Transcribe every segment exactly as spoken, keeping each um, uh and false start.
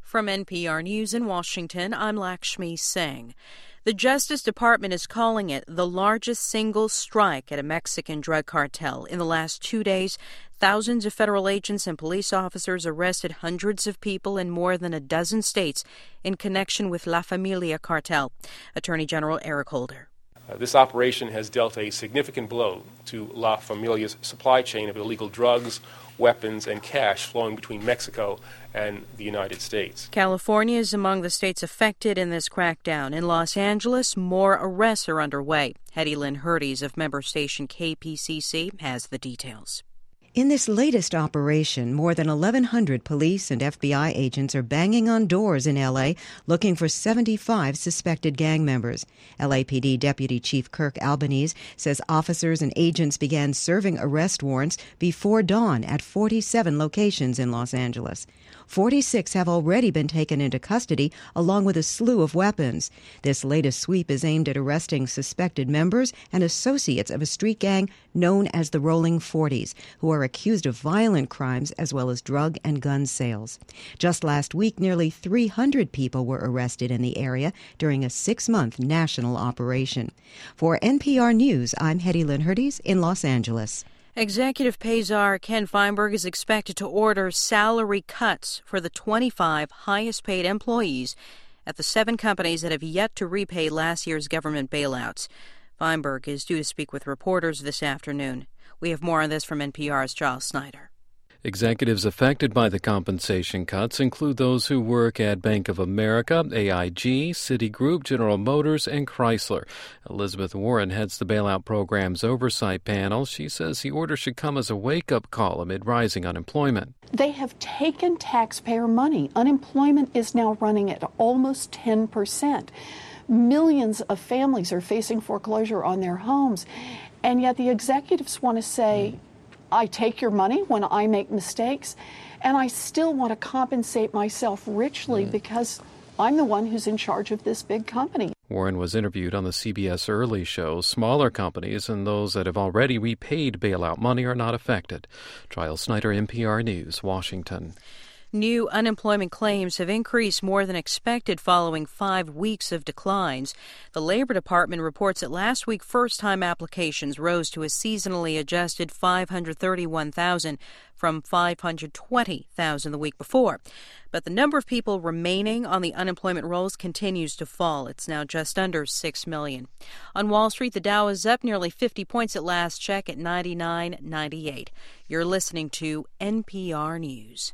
From N P R News in Washington, I'm Lakshmi Singh. The Justice Department is calling it the largest single strike at a Mexican drug cartel. In the last two days, thousands of federal agents and police officers arrested hundreds of people in more than a dozen states in connection with La Familia cartel. Attorney General Eric Holder. Uh, this operation has dealt a significant blow to La Familia's supply chain of illegal drugs, weapons, and cash flowing between Mexico and the United States. California is among the states affected in this crackdown. In Los Angeles, more arrests are underway. Hetty Lynn Hurdes of member station K P C C has the details. In this latest operation, more than eleven hundred police and F B I agents are banging on doors in L A looking for seventy-five suspected gang members. L A P D Deputy Chief Kirk Albanese says officers and agents began serving arrest warrants before dawn at forty-seven locations in Los Angeles. forty-six have already been taken into custody, along with a slew of weapons. This latest sweep is aimed at arresting suspected members and associates of a street gang known as the Rolling Forties, who are accused of violent crimes as well as drug and gun sales. Just last week, nearly three hundred people were arrested in the area during a six-month national operation. For N P R News, I'm Hetty Lynn Hurdes in Los Angeles. Executive pay czar Ken Feinberg is expected to order salary cuts for the twenty-five highest-paid employees at the seven companies that have yet to repay last year's government bailouts. Feinberg is due to speak with reporters this afternoon. We have more on this from N P R's Charles Snyder. Executives affected by the compensation cuts include those who work at Bank of America, A I G, Citigroup, General Motors, and Chrysler. Elizabeth Warren heads the bailout program's oversight panel. She says the order should come as a wake-up call amid rising unemployment. They have taken taxpayer money. Unemployment is now running at almost ten percent. Millions of families are facing foreclosure on their homes. And yet the executives want to say, I take your money when I make mistakes, and I still want to compensate myself richly because I'm the one who's in charge of this big company. Warren was interviewed on the C B S Early Show. Smaller companies and those that have already repaid bailout money are not affected. Charles Snyder, N P R News, Washington. New unemployment claims have increased more than expected following five weeks of declines. The Labor Department reports that last week first-time applications rose to a seasonally adjusted five hundred thirty-one thousand from five hundred twenty thousand the week before. But the number of people remaining on the unemployment rolls continues to fall. It's now just under six million. On Wall Street, the Dow is up nearly fifty points at last check at ninety-nine ninety-eight. You're listening to N P R News.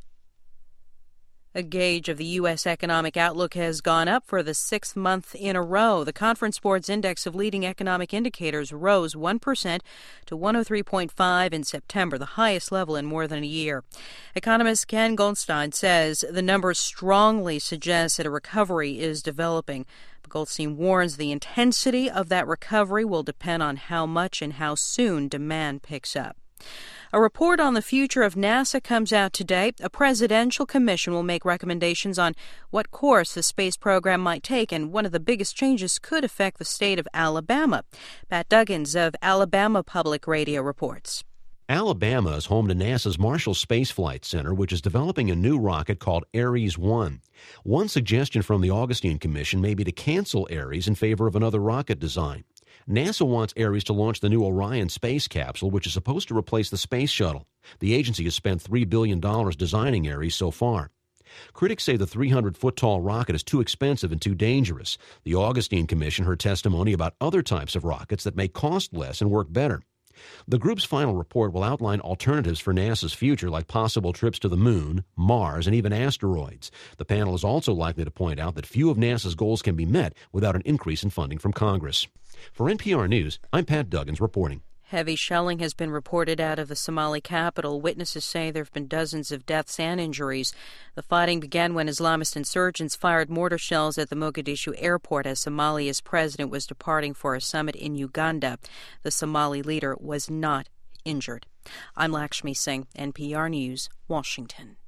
A gauge of the U S economic outlook has gone up for the sixth month in a row. The Conference Board's index of leading economic indicators rose one percent to one oh three point five in September, the highest level in more than a year. Economist Ken Goldstein says the numbers strongly suggest that a recovery is developing. But Goldstein warns the intensity of that recovery will depend on how much and how soon demand picks up. A report on the future of NASA comes out today. A presidential commission will make recommendations on what course the space program might take, and one of the biggest changes could affect the state of Alabama. Pat Duggins of Alabama Public Radio reports. Alabama is home to NASA's Marshall Space Flight Center, which is developing a new rocket called Ares one. One suggestion from the Augustine Commission may be to cancel Ares in favor of another rocket design. NASA wants Ares to launch the new Orion space capsule, which is supposed to replace the space shuttle. The agency has spent three billion dollars designing Ares so far. Critics say the three hundred foot tall rocket is too expensive and too dangerous. The Augustine Commission heard testimony about other types of rockets that may cost less and work better. The group's final report will outline alternatives for NASA's future, like possible trips to the Moon, Mars, and even asteroids. The panel is also likely to point out that few of NASA's goals can be met without an increase in funding from Congress. For N P R News, I'm Pat Duggins reporting. Heavy shelling has been reported out of the Somali capital. Witnesses say there have been dozens of deaths and injuries. The fighting began when Islamist insurgents fired mortar shells at the Mogadishu airport as Somalia's president was departing for a summit in Uganda. The Somali leader was not injured. I'm Lakshmi Singh, N P R News, Washington.